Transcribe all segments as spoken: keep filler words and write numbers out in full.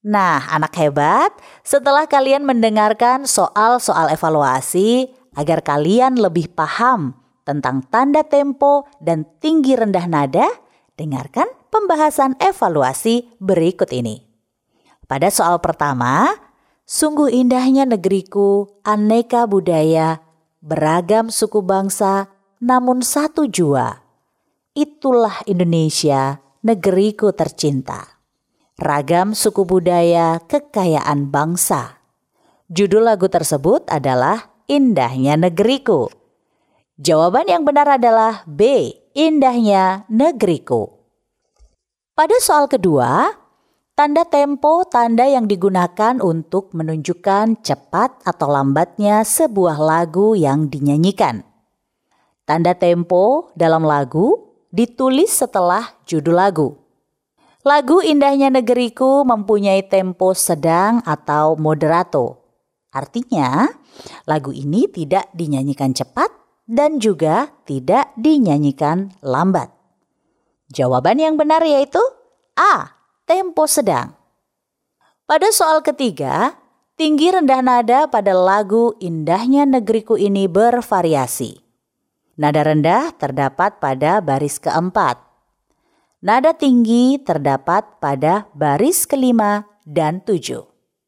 Nah, anak hebat, setelah kalian mendengarkan soal-soal evaluasi, agar kalian lebih paham tentang tanda tempo dan tinggi rendah nada, dengarkan pembahasan evaluasi berikut ini. Pada soal pertama, sungguh indahnya negeriku, aneka budaya, beragam suku bangsa, namun satu jua. Itulah Indonesia, negeriku tercinta. Ragam suku budaya, kekayaan bangsa. Judul lagu tersebut adalah Indahnya Negeriku. Jawaban yang benar adalah B, Indahnya Negeriku. Pada soal kedua, tanda tempo tanda yang digunakan untuk menunjukkan cepat atau lambatnya sebuah lagu yang dinyanyikan. Tanda tempo dalam lagu ditulis setelah judul lagu. Lagu Indahnya Negeriku mempunyai tempo sedang atau moderato. Artinya, lagu ini tidak dinyanyikan cepat dan juga tidak dinyanyikan lambat. Jawaban yang benar yaitu A, tempo sedang. Pada soal ketiga, tinggi rendah nada pada lagu Indahnya Negeriku ini bervariasi. Nada rendah terdapat pada baris keempat. Nada tinggi terdapat pada baris kelima dan tujuh.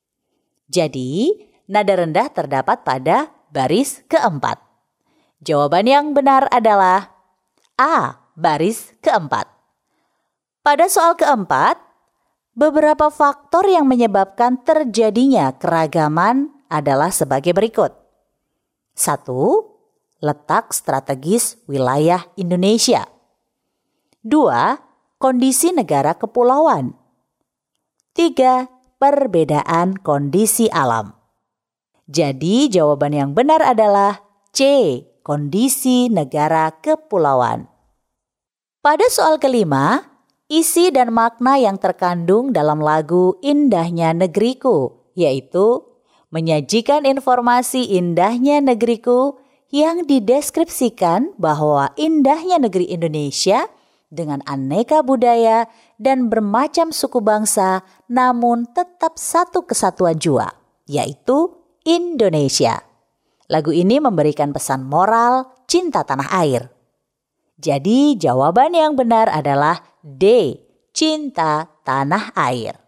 Jadi, nada rendah terdapat pada baris keempat. Jawaban yang benar adalah A, baris keempat. Pada soal keempat, beberapa faktor yang menyebabkan terjadinya keragaman adalah sebagai berikut. Satu, letak strategis wilayah Indonesia. Dua, kondisi negara kepulauan. Tiga, perbedaan kondisi alam. Jadi jawaban yang benar adalah C, kondisi negara kepulauan. Pada soal kelima, isi dan makna yang terkandung dalam lagu Indahnya Negeriku, yaitu menyajikan informasi indahnya negeriku yang dideskripsikan bahwa indahnya negeri Indonesia dengan aneka budaya dan bermacam suku bangsa, namun tetap satu kesatuan jua, yaitu Indonesia. Lagu ini memberikan pesan moral cinta tanah air. Jadi jawaban yang benar adalah D, cinta tanah air.